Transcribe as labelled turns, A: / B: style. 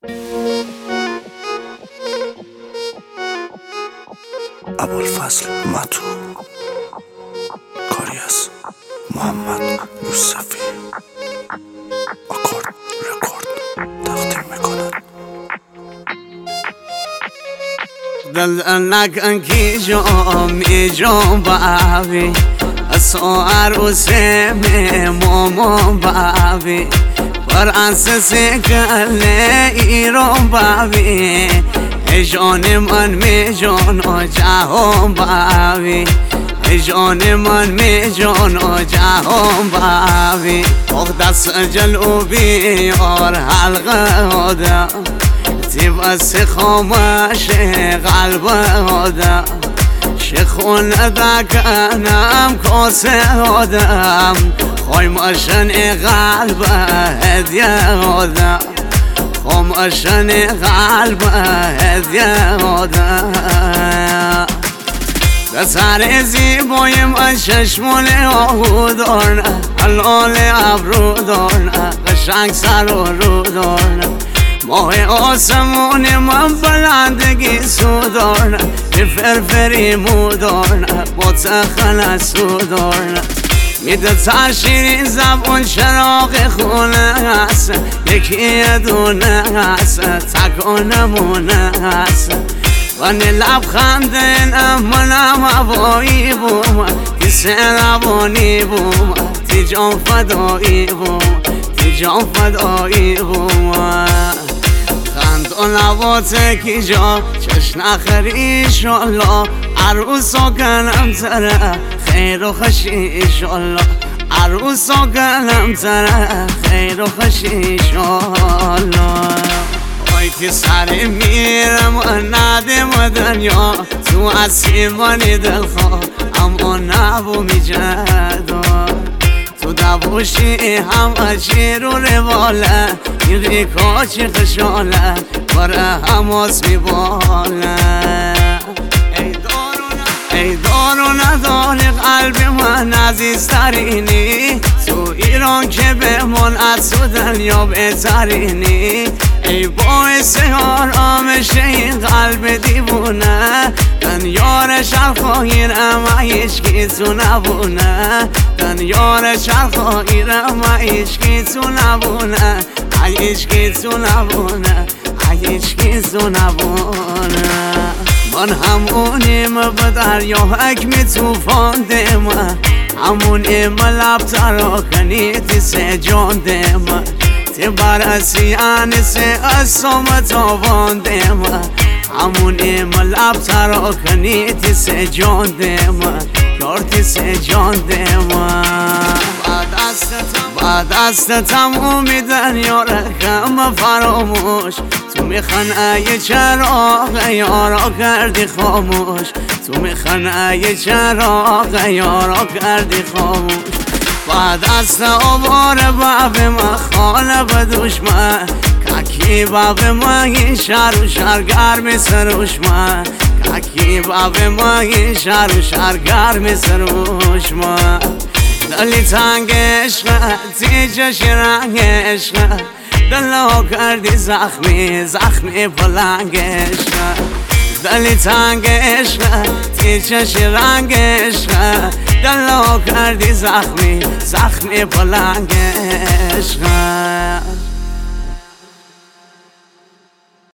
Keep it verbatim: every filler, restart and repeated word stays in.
A: ابوالفضل متو، کاری از محمد یوسفی، آکورد رکورد تقدیم میکنند.
B: دل نکن کی جامی جام باوی اسو عروسه مامان باوی بر انسس کله ایران باوی جان من می جان و جهان باوی جان من می جان و جهان باوی آخ دست جلوبی آر حلقه آدم زیب از خامش قلب آدم شخون دکنم کاسه آدم خایماشن قلب هدیه آدم خاماشن قلب هدیه آدم دسر زیبای من چشمون آهو دارن حلال ابرو دارن قشنگ سر و رو دارن ماه آسمون من بلندگی سو دارن به فرفری مو دارن با تخل سو دارن میده تشیری زبون چراغ خونه هست یکی دونه هست تکانمونه هست وانی لبخنده نمونم هوایی بوم تی سربانی بوم تی جان فدایی بوم تی جان فدایی بوم خند و نباته کی جا چش نخری ایشالله عروسا کنم تره خیر و خوشی ایشالله عروسا کنم تره خیر و خوشی ایشالله آی که سر میرم و ندم دنیا تو از سیمانی دلخواه اما نبو میجدا تو دبوشی همه چی رو رواله این ریکا چی خشاله باره هماس میباله ای دار و ندار قلب من عزیزترینی تو ایران که بمون از تو دنیا بهترینی ای باعث آرامش این قلب دیوونه دن یار شرخواهیرم هیچکی تو نبونه دن یار شرخواهیرم هیچکی تو نبونه هیچکی تو نبونه هیچکی تو نبونه من همونیم به دریا حکم توفان دم همونیم لب تراکنی تی سه جان دم تی برسی انسه اسم تاوان دم همونیم لب تراکنی تی سه جان دم یار تی سه جان دم بعد از تمومی دنیا رقم فراموش تو میخن ای چراغ یارا کردی خاموش تو میخن ای چراغ یارا کردی خاموش بعد از آوار باب ما خانه به دشمن ککی باب ما این شهر و شهرگرم سروش من ککی باب ما این شهر و شهرگرم سروش من دلی تنگ عشقه تیجش رنگ عشقه دلو کردی زخمی زخمی پلنگ عشقه دلی تنگ عشقه تیجش رنگ عشقه دلو کردی زخمی زخمی پلنگ عشقه